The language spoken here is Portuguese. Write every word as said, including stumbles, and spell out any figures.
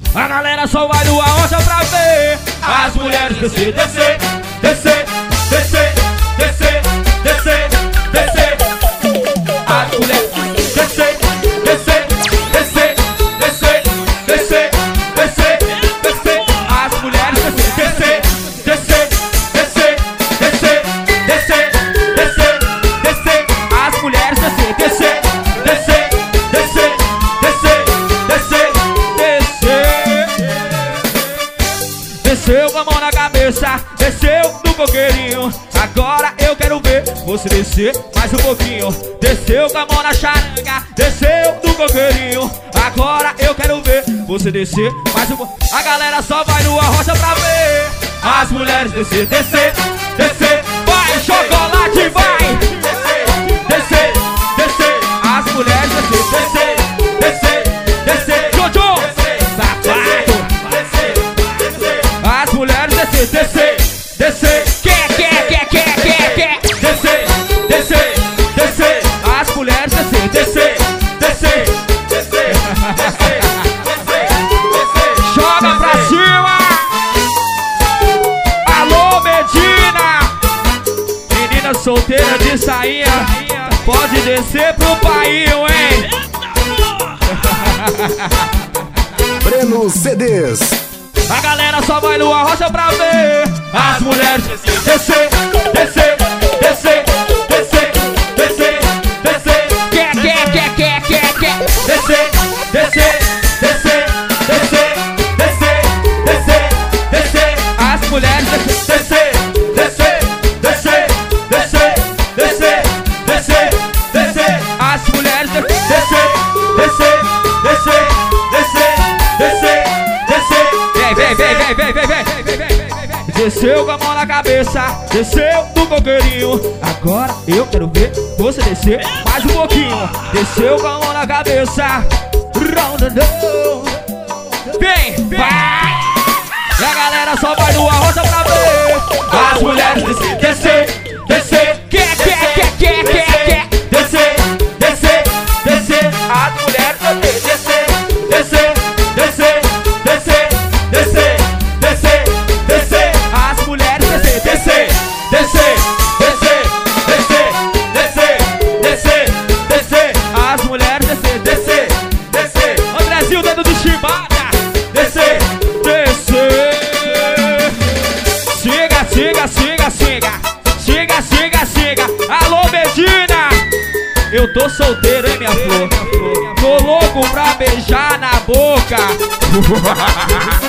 A galera só vai no arrocha pra ver as mulheres descer, descer, descer, descer, descer, descer, descer. As mulheres descer, descer, descer, descer, descer, descer, descer. As mulheres descer, descer, descer, descer, descer, descer, descer, descer. As mulheres descer, descer, descer, descer, descer, descer, descer. Desceu com a mão na cabeça, desceu no coqueirinho. Agora eu quero ver você descer mais um pouquinho. Desceu com a mão na charanga, desceu no coqueirinho. Agora eu quero ver você descer mais um pouquinho. A galera só vai no arrocha pra ver as mulheres descer, descer, descer. Vai, chocolate, vai! Descer, descer. As mulheres descer, descer, descer, descer. Jojo, safado. As mulheres descer, descer, descer. Quer, quer, quer, quer, quer, quer. Descer, descer, descer. As mulheres descer, descer, descer, descer, descer, descer. Joga pra cima. Alô, Medina. Menina solteira de sainha, pode descer pro painho, hein? Breno C Ds. A galera só vai no arrocha pra ver as mulheres descer, descer, descer, descer, descer, descer, descer. Quer, quer, quer, quer, quer, quer. Descer, descer, descer, descer, descer, descer, descer. As mulheres descer, descer, descer, descer, descer, descer, descer. As mulheres descer, descer, descer, descer, descer, descer. Vem, vem, vem, vem, vem, vem, vem, vem, vem. Desceu com a mão na cabeça, desceu no coqueirinho. Agora eu quero ver você descer mais um pouquinho. Desceu com a mão na cabeça. Vem, vai. E a galera só vai no arrocha pra ver as mulheres descer, descer, descer. Quer, quer, quer, quer, quer, quer. Descer, descer, descer. As mulheres descer, descer, descer, descer, descer, descer, descer. As mulheres descer, descer, descer, descer, descer, descer, descer, descer. As mulheres descer, descer, descer. Andrezinho dentro do chibata. Descer, descer. Siga, siga, siga, siga. Siga, siga, siga. Alô, Medina. Eu tô solteiro, hein, minha flor? Tô louco pra beijar na boca.